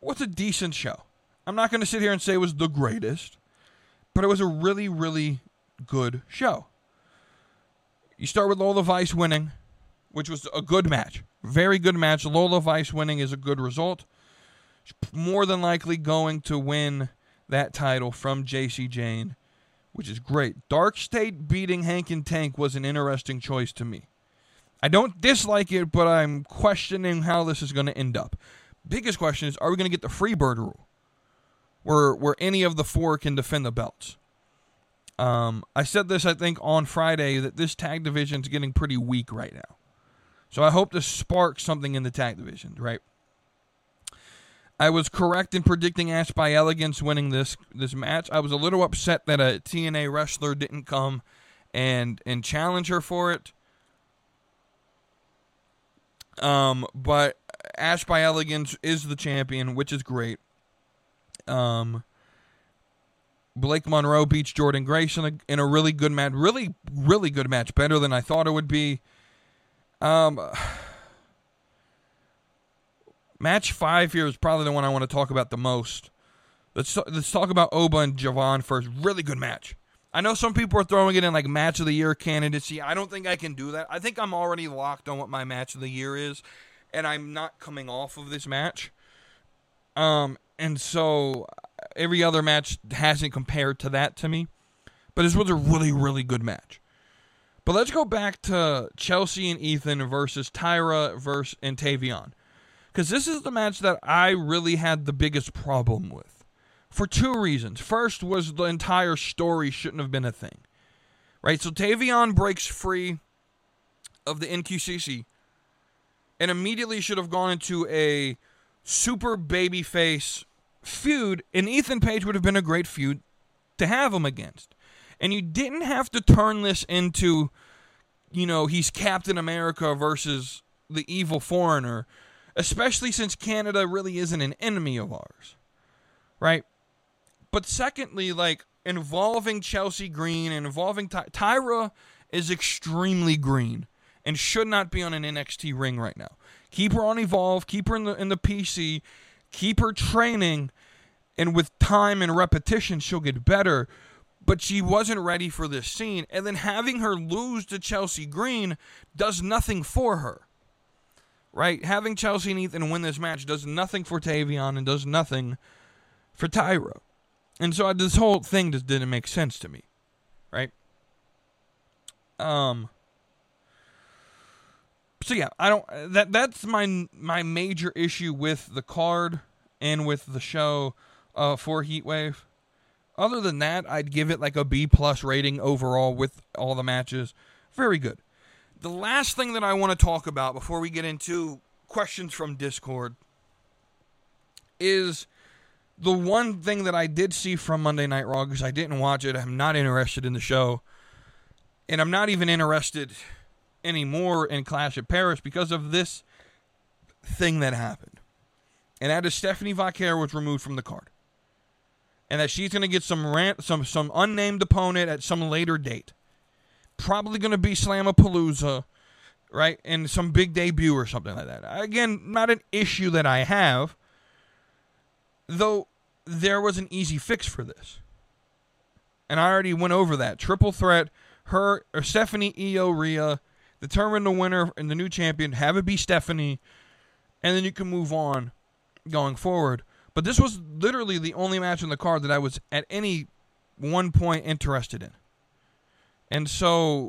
was a decent show. I'm not going to sit here and say it was the greatest, but it was a really, really good show. You start with Lola Vice winning, which was a good match. Very good match. Lola Vice winning is a good result. She's more than likely going to win that title from J C Jane, which is great. Dark State beating Hank and Tank was an interesting choice to me. I don't dislike it, but I'm questioning how this is going to end up. Biggest question is, are we going to get the Freebird rule? Where, where any of the four can defend the belts? Um, I said this, I think, on Friday, that this tag division is getting pretty weak right now. So I hope to spark something in the tag division, right? I was correct in predicting Ash by Elegance winning this this match. I was a little upset that a T N A wrestler didn't come and and challenge her for it. Um, but Ash by Elegance is the champion, which is great. Um, Blake Monroe beats Jordan Grace in a, in a really good match. Really, really good match. Better than I thought it would be. Um, match five here is probably the one I want to talk about the most. Let's, let's talk about Oba and Javon first. Really good match. I know some people are throwing it in like match of the year candidacy. I don't think I can do that. I think I'm already locked on what my match of the year is, and I'm not coming off of this match. Um, and so every other match hasn't compared to that to me. But this was a really, really good match. But let's go back to Chelsea and Ethan versus Tyra versus and Tavion. Because this is the match that I really had the biggest problem with. For two reasons. First was the entire story shouldn't have been a thing. Right? So Tavion breaks free of the N Q C C and immediately should have gone into a super babyface feud, and Ethan Page would have been a great feud to have him against. And you didn't have to turn this into, you know, he's Captain America versus the evil foreigner, especially since Canada really isn't an enemy of ours. Right? But secondly, like, involving Chelsea Green and involving Ty- Tyra is extremely green and should not be on an N X T ring right now. Keep her on Evolve, keep her in the in the P C, keep her training, and with time and repetition, she'll get better. But she wasn't ready for this scene, and then having her lose to Chelsea Green does nothing for her. Right? Having Chelsea and Ethan win this match does nothing for Tavion and does nothing for Tyra. And so this whole thing just didn't make sense to me. Right? Um... So yeah, I don't. That that's my my major issue with the card and with the show uh, for Heatwave. Other than that, I'd give it like a B plus rating overall with all the matches. Very good. The last thing that I want to talk about before we get into questions from Discord is the one thing that I did see from Monday Night Raw, because I didn't watch it. I'm not interested in the show, and I'm not even interested anymore in Clash at Paris because of this thing that happened. And that is Stephanie Vaquer was removed from the card. And that she's going to get some rant, some some unnamed opponent at some later date. Probably going to be Slamapalooza, right? And some big debut or something like that. Again, not an issue that I have. Though there was an easy fix for this. And I already went over that. Triple threat, her, or Stephanie, Io, Rhea, determine the winner and the new champion, have it be Stephanie, and then you can move on going forward. But this was literally the only match on the card that I was at any one point interested in. And so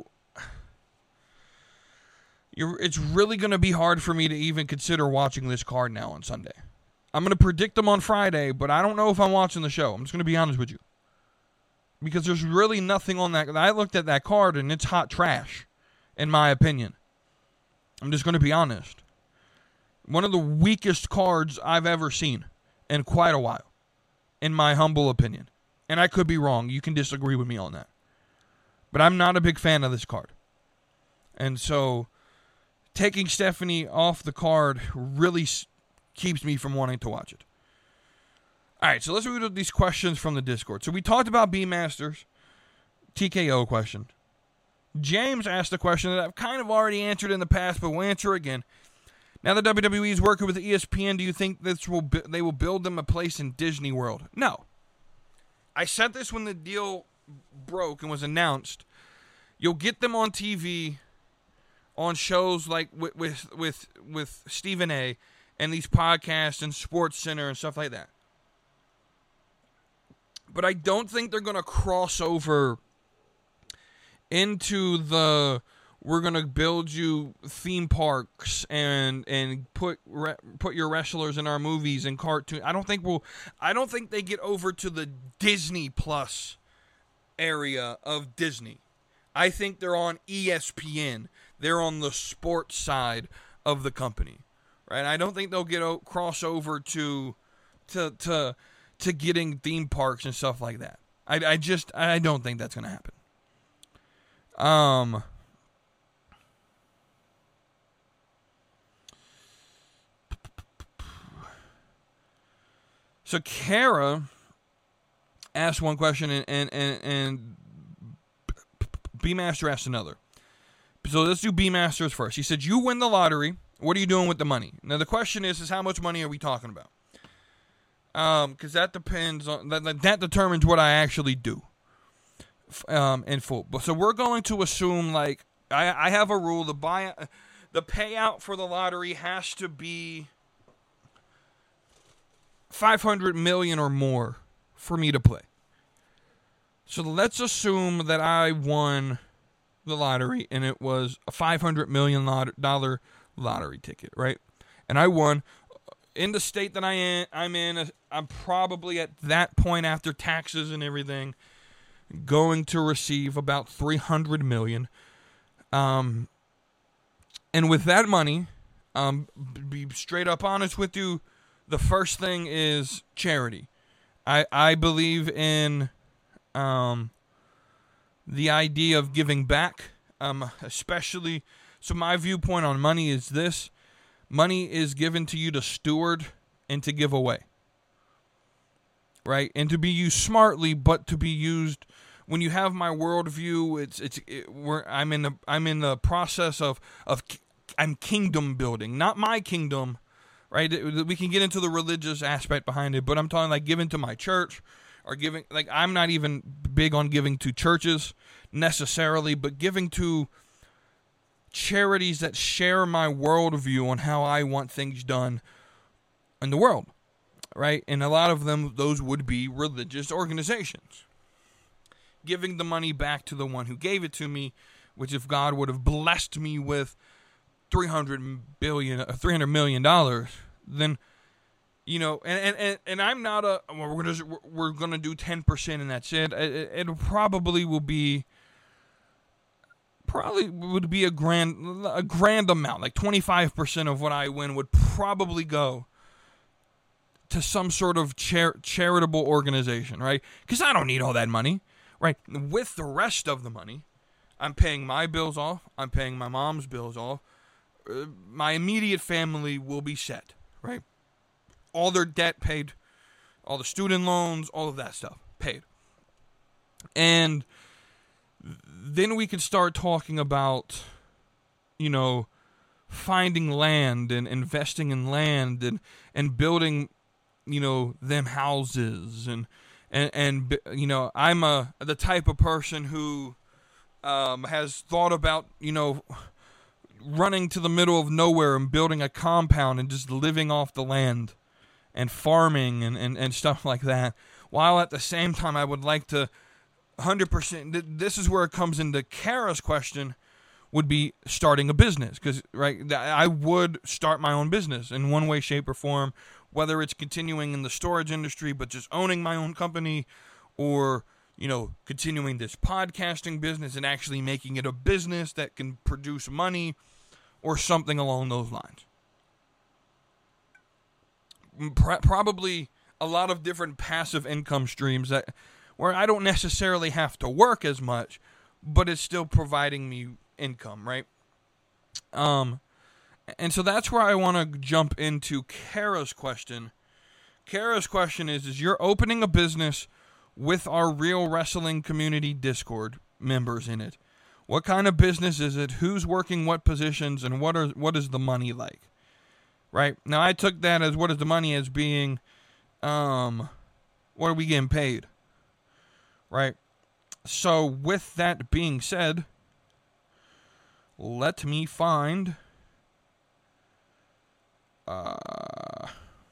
you're, it's really going to be hard for me to even consider watching this card now on Sunday. I'm going to predict them on Friday, but I don't know if I'm watching the show. I'm just going to be honest with you. Because there's really nothing on that. I looked at that card, and it's hot trash, in my opinion. I'm just going to be honest. One of the weakest cards I've ever seen in quite a while, in my humble opinion. And I could be wrong. You can disagree with me on that. But I'm not a big fan of this card. And so, taking Stephanie off the card really s- keeps me from wanting to watch it. All right, so let's read these questions from the Discord. So we talked about B-Masters, T K O question. James asked a question that I've kind of already answered in the past, but we'll answer again. Now the W W E is working with E S P N. Do you think this will bu- they will build them a place in Disney World? No. I said this when the deal broke and was announced. You'll get them on T V, on shows like with with with, with Stephen A. and these podcasts and Sports Center and stuff like that. But I don't think they're going to cross over into the we're going to build you theme parks and and put re, put your wrestlers in our movies and cartoon. I don't think we'll I don't think they get over to the Disney Plus area of Disney. I think they're on E S P N. They're on the sports side of the company. Right? I don't think they'll get o- cross over to to to to getting theme parks and stuff like that. I, I just I don't think that's going to happen. Um So Kara asked one question and and and, and B-Master asked another. So let's do B-Masters first. He said, you win the lottery. What are you doing with the money? Now, the question is, is how much money are we talking about? Um, because that depends on, that, that determines what I actually do um, in full. But so we're going to assume, like, I, I have a rule. The buy, the payout for the lottery has to be five hundred million dollars or more for me to play. So let's assume that I won the lottery and it was a five hundred million dollars lottery ticket, right? And I won. In the state that I am, I'm in, I'm probably at that point after taxes and everything going to receive about three hundred million dollars. Um, and with that money, um, be straight up honest with you, the first thing is charity. I I believe in um the idea of giving back, um, especially. So my viewpoint on money is this. Money is given to you to steward and to give away. Right? And to be used smartly, but to be used when you have my worldview, it's it's it, we're, I'm in the I'm in the process of of I'm kingdom building, not my kingdom, right? We can get into the religious aspect behind it, but I'm talking like giving to my church or giving, like I'm not even big on giving to churches necessarily, but giving to charities that share my worldview on how I want things done in the world, right? And a lot of them, those would be religious organizations. Giving the money back to the one who gave it to me, which if God would have blessed me with three hundred billion, three hundred million dollars, then, you know, and, and, and I'm not a, well, we're gonna, we're gonna do ten percent and that's it. It, it probably will be, probably would be a grand, a grand amount, like twenty-five percent of what I win would probably go to some sort of char- charitable organization, right? Because I don't need all that money, right? With the rest of the money, I'm paying my bills off. I'm paying my mom's bills off. Uh, my immediate family will be set, right? All their debt paid, all the student loans, all of that stuff paid. And then we can start talking about, you know, finding land and investing in land and, and building, you know, them houses. And, and, and, you know, I'm a, the type of person who um, has thought about, you know, running to the middle of nowhere and building a compound and just living off the land and farming and, and, and stuff like that. While at the same time, I would like to one hundred percent, this is where it comes into Kara's question, would be starting a business. Because, right, I would start my own business in one way, shape, or form, whether it's continuing in the storage industry, but just owning my own company, or, you know, continuing this podcasting business and actually making it a business that can produce money, or something along those lines. Probably a lot of different passive income streams that where I don't necessarily have to work as much, but it's still providing me income, right? Um, and so that's where I want to jump into Kara's question. Kara's question is, is you're opening a business with our Real Wrestling Community Discord members in it. What kind of business is it? Who's working what positions? And what are what is the money like? right? Now, I took that as what is the money as being, um, what are we getting paid, right? So, with that being said, let me find, uh,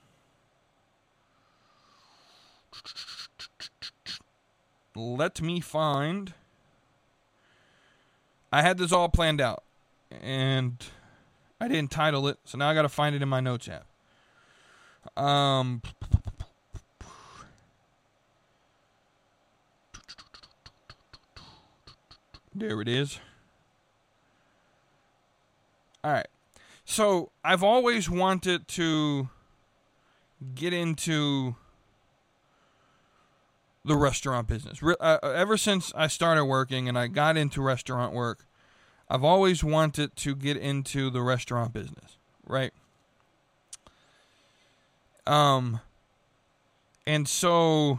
let me find, I had this all planned out, and I didn't title it, so now I got to find it in my notes app. Um, there it is. All right. So I've always wanted to get into the restaurant business. Re- uh, ever since I started working and I got into restaurant work, I've always wanted to get into the restaurant business, right? Um, and so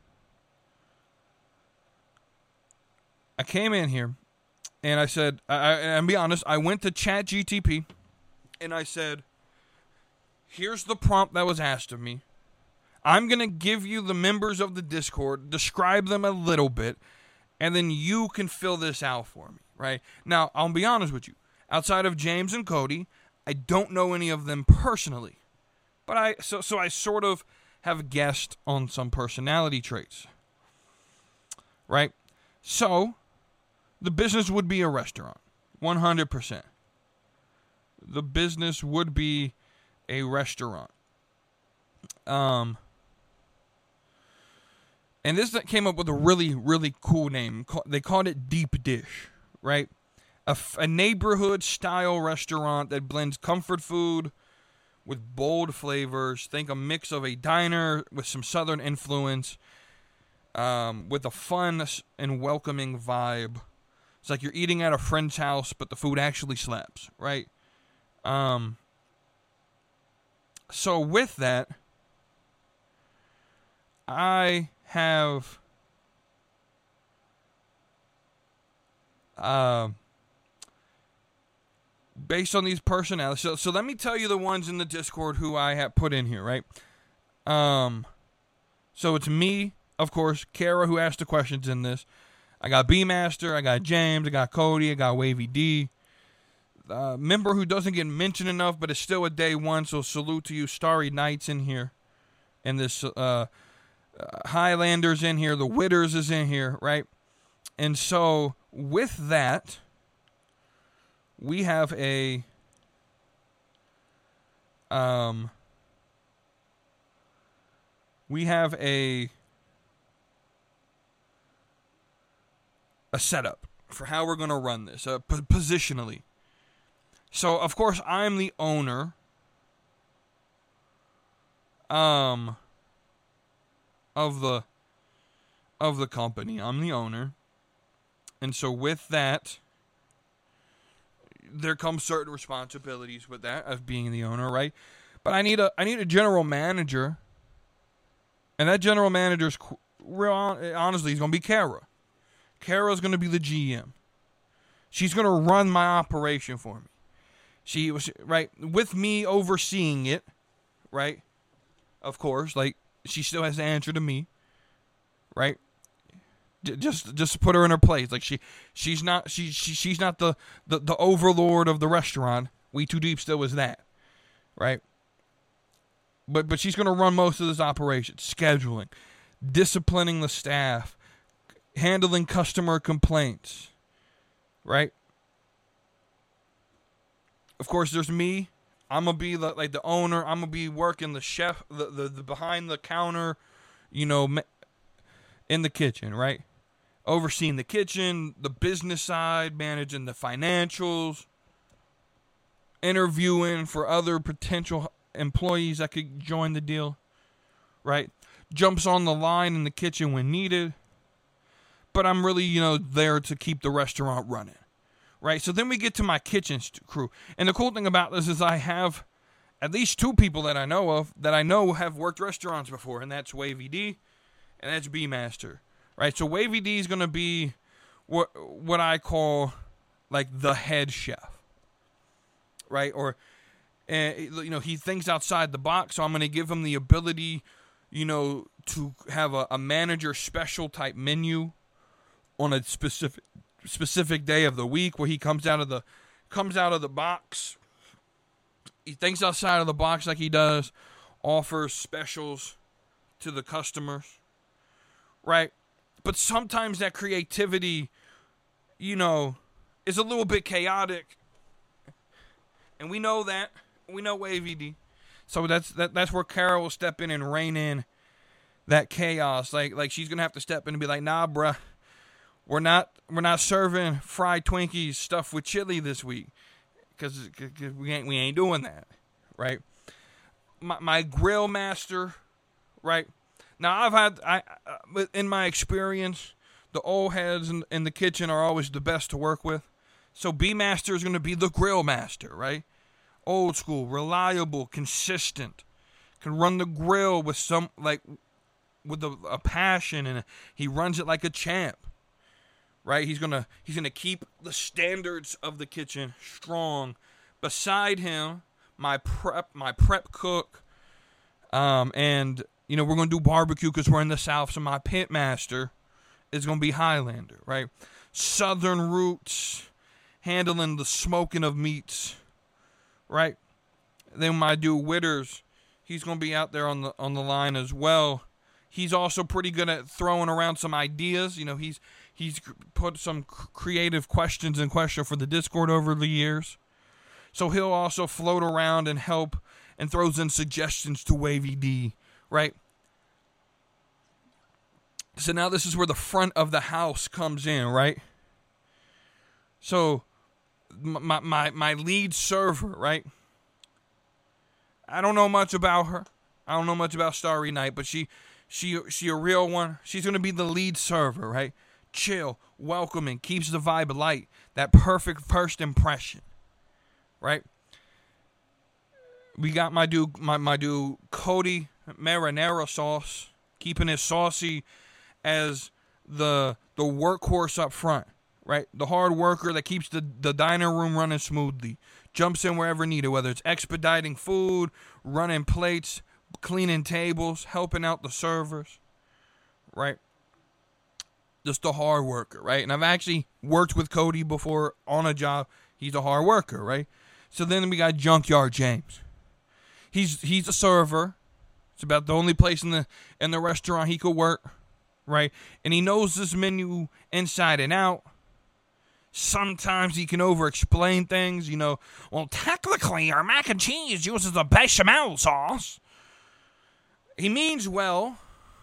I came in here and I said, I, I, and be honest, I went to ChatGTP and I said, here's the prompt that was asked of me. I'm going to give you the members of the Discord, describe them a little bit, and then you can fill this out for me, right? Now, I'll be honest with you. Outside of James and Cody, I don't know any of them personally. But I so so I sort of have guessed on some personality traits, right? So, the business would be a restaurant, one hundred percent. The business would be a restaurant. Um... And this came up with a really, really cool name. They called it Deep Dish, right? A, a neighborhood-style restaurant that blends comfort food with bold flavors. Think a mix of a diner with some southern influence, um, with a fun and welcoming vibe. It's like you're eating at a friend's house, but the food actually slaps, right? Um. So with that, I have uh, based on these personalities. So, so let me tell you the ones in the Discord who I have put in here, right? Um, so it's me, of course, Kara, who asked the questions in this. I got B-Master, I got James, I got Cody, I got Wavy D. Uh, member who doesn't get mentioned enough, but is still a day one, so salute to you. Starry Nights in here. And this, uh, Uh, Highlanders in here, the Witters is in here, right? And so with that, we have a um we have a a setup for how we're going to run this, uh, p- positionally. So of course I'm the owner. Um. Of the of the company. I'm the owner. And so with that, there comes certain responsibilities with that of being the owner, right? But I need a I need a general manager. And that general manager's real honestly, he's going to be Kara. Kara's going to be the G M. She's going to run my operation for me. She was right with me overseeing it, right? Of course, like she still has to answer to me, right? Just, just put her in her place. Like she, she's not, she, she she's not the, the, the overlord of the restaurant. We Too Deep still is that, right? But, but she's gonna run most of this operation, scheduling, disciplining the staff, handling customer complaints, right? Of course, there's me. I'm going to be the, like the owner. I'm going to be working the chef, the, the, the behind the counter, you know, in the kitchen, right? Overseeing the kitchen, the business side, managing the financials, interviewing for other potential employees that could join the deal, right? Jumps on the line in the kitchen when needed. But I'm really, you know, there to keep the restaurant running. Right, so then we get to my kitchen st- crew. And the cool thing about this is I have at least two people that I know of that I know have worked restaurants before, and that's Wavy D and that's B-Master. Right, so Wavy D is going to be what what I call like the head chef. Right, or and you know he thinks outside the box. So I'm going to give him the ability, you know, to have a, a manager special type menu on a specific specific day of the week where he comes out of the comes out of the box. He thinks outside of the box like he does, offers specials to the customers, right? But sometimes that creativity, you know, is a little bit chaotic, and we know that. We know Wavy D, so that's that. That's where Carol will step in and rein in that chaos. Like like she's gonna have to step in and be like, "Nah, bruh, we're not we're not serving fried Twinkies stuffed with chili this week, because we ain't we ain't doing that, right?" My my grill master, right? Now I've had I uh, in my experience, the old heads in, in the kitchen are always the best to work with. So B Master is going to be the grill master, right? Old school, reliable, consistent, can run the grill with some like with a, a passion, and he runs it like a champ, right? He's gonna he's gonna keep the standards of the kitchen strong. Beside him, my prep my prep cook, um, and you know we're gonna do barbecue because we're in the South. So my pit master is gonna be Highlander, right? Southern roots, handling the smoking of meats, right? Then my dude Witters, he's gonna be out there on the on the line as well. He's also pretty good at throwing around some ideas. You know, he's he's put some creative questions in question for the Discord over the years. So he'll also float around and help and throws in suggestions to Wavy D, right? So now this is where the front of the house comes in, right? So my my my lead server, right? I don't know much about her. I don't know much about Starry Night, but she she she a real one. She's gonna be the lead server, right? Chill, welcoming, keeps the vibe light. That perfect first impression, right? We got my dude, my my dude Cody Marinara Sauce, keeping it saucy as the the workhorse up front, right? The hard worker that keeps the, the diner room running smoothly. Jumps in wherever needed, whether it's expediting food, running plates, cleaning tables, helping out the servers, right? Just a hard worker, right? And I've actually worked with Cody before on a job. He's a hard worker, right? So then we got Junkyard James. He's he's a server. It's about the only place in the in the restaurant he could work, right? And he knows this menu inside and out. Sometimes he can over-explain things, you know. Well, technically, our mac and cheese uses a bechamel sauce. He means well.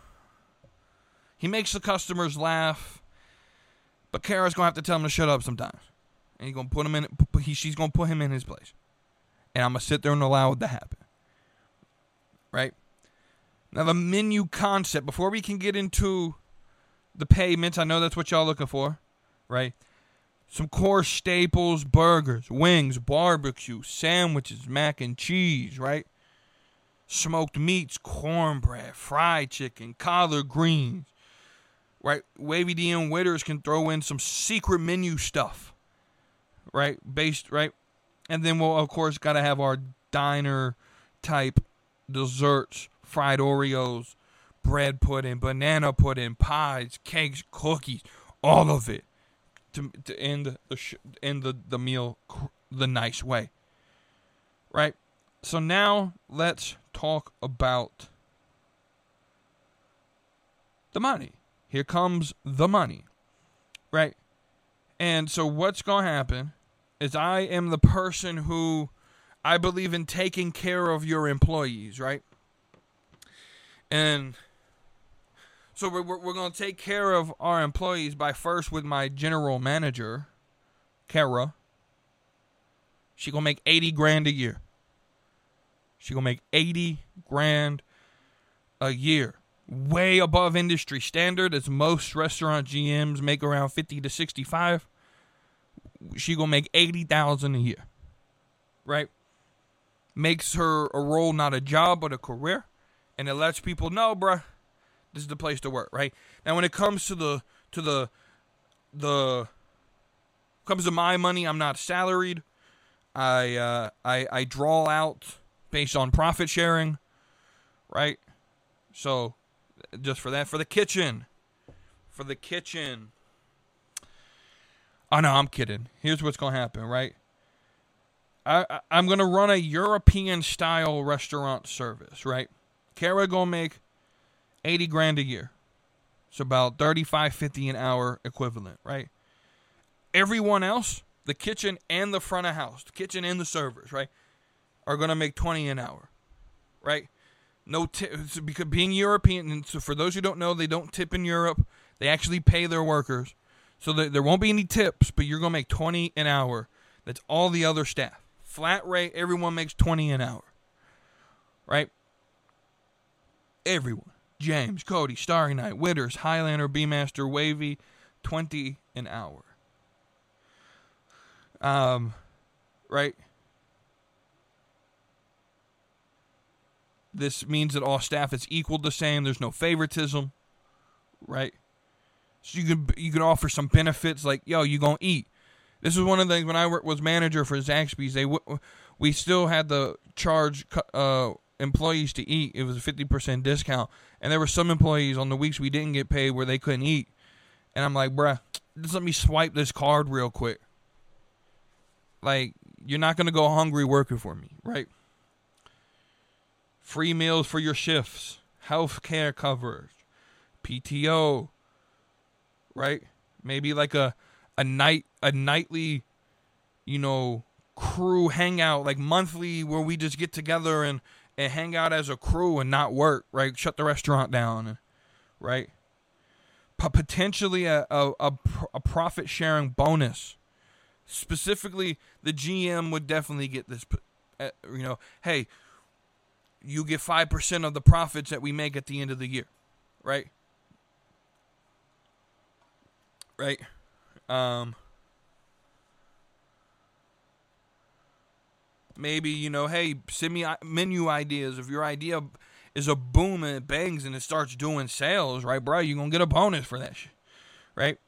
He makes the customers laugh. But Kara's going to have to tell him to shut up sometimes. And he's going to put him in, he, she's going to put him in his place. And I'm going to sit there and allow it to happen. Right? Now, the menu concept, before we can get into the payments, I know that's what y'all looking for, right? Some core staples, burgers, wings, barbecue, sandwiches, mac and cheese, right? Smoked meats, cornbread, fried chicken, collard greens, right? Wavy D and Witters can throw in some secret menu stuff, right? Based, right? And then we'll, of course, got to have our diner type desserts, fried Oreos, bread pudding, banana pudding, pies, cakes, cookies, all of it. To, to end the sh- end the, the meal the nice way, right? So now let's talk about the money. Here comes the money, right? And so what's going to happen is I am the person who I believe in taking care of your employees, right? And so we're, we're, we're going to take care of our employees by first with my general manager, Kara. She going to make eighty grand a year. She going to make eighty grand a year. Way above industry standard, as most restaurant G Ms make around fifty to sixty-five. She going to make eighty thousand a year. Right? Makes her a role, not a job, but a career. And it lets people know, bruh, this is the place to work, right? Now, when it comes to the to the the comes to my money, I'm not salaried. I uh, I I draw out based on profit sharing, right? So just for that, for the kitchen, for the kitchen. Oh no, I'm kidding. Here's what's gonna happen, right? I, I I'm gonna run a European style restaurant service, right? Kara gonna make eighty grand a year. It's about thirty-five, fifty an hour equivalent, right? Everyone else, the kitchen and the front of house, the kitchen and the servers, right, are going to make twenty an hour, right? No tip, because being European, and so for those who don't know, they don't tip in Europe. They actually pay their workers. So there, there won't be any tips, but you're going to make twenty an hour. That's all the other staff. Flat rate, everyone makes twenty an hour, right? Everyone. James, Cody, Starry Night, Witters, Highlander, B-Master, Wavy, twenty an hour. Um, right? This means that all staff is equal the same. There's no favoritism, right? So you could you could offer some benefits like, yo, you gonna eat. This is one of the things when I was manager for Zaxby's. They we still had to charge uh, employees to eat. It was a fifty percent discount, and there were some employees on the weeks we didn't get paid where they couldn't eat. And I'm like, bruh, just let me swipe this card real quick. Like, you're not going to go hungry working for me, right? Free meals for your shifts, health care coverage, P T O, right? Maybe like a a night a nightly, you know, crew hangout, like monthly, where we just get together and, and hang out as a crew and not work, right? Shut the restaurant down, right? P- potentially a, a, a, a profit sharing bonus. Specifically, the G M would definitely get this, uh, you know, hey, you get five percent of the profits that we make at the end of the year, right? Right? Um, maybe, you know, hey, send me menu ideas. If your idea is a boom and it bangs and it starts doing sales, right, bro, you're going to get a bonus for that shit, right?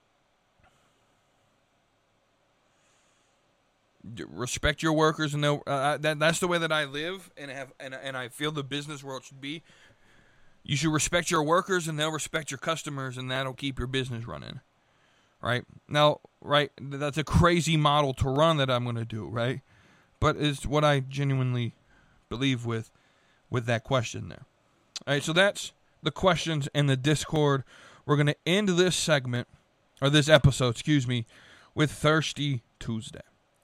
Respect your workers, and they'll, uh, that that's the way that I live and have and and I feel the business world should be. You should respect your workers, and they'll respect your customers, and that'll keep your business running. Right now, right? That's a crazy model to run that I'm going to do, right? But it's what I genuinely believe with with that question there. All right, so that's the questions in the Discord. We're going to end this segment or this episode, excuse me, with Thirsty Tuesday.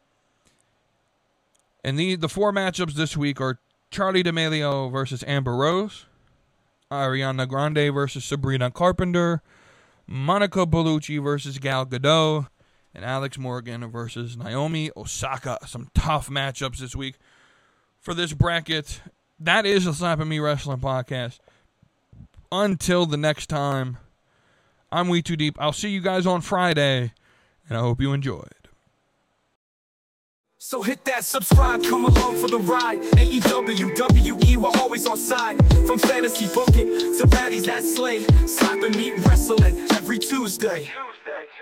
And the, the four matchups this week are Charli D'Amelio versus Amber Rose, Ariana Grande versus Sabrina Carpenter, Monica Bellucci versus Gal Gadot, and Alex Morgan versus Naomi Osaka. Some tough matchups this week for this bracket. That is the Slapping Me Wrestling Podcast. Until the next time, I'm We Too Deep. I'll see you guys on Friday, and I hope you enjoyed. So hit that subscribe, come along for the ride. A E W, W E, we're always on side. From fantasy booking to baddies that slay. Slapping Me Wrestling every Tuesday. Tuesday.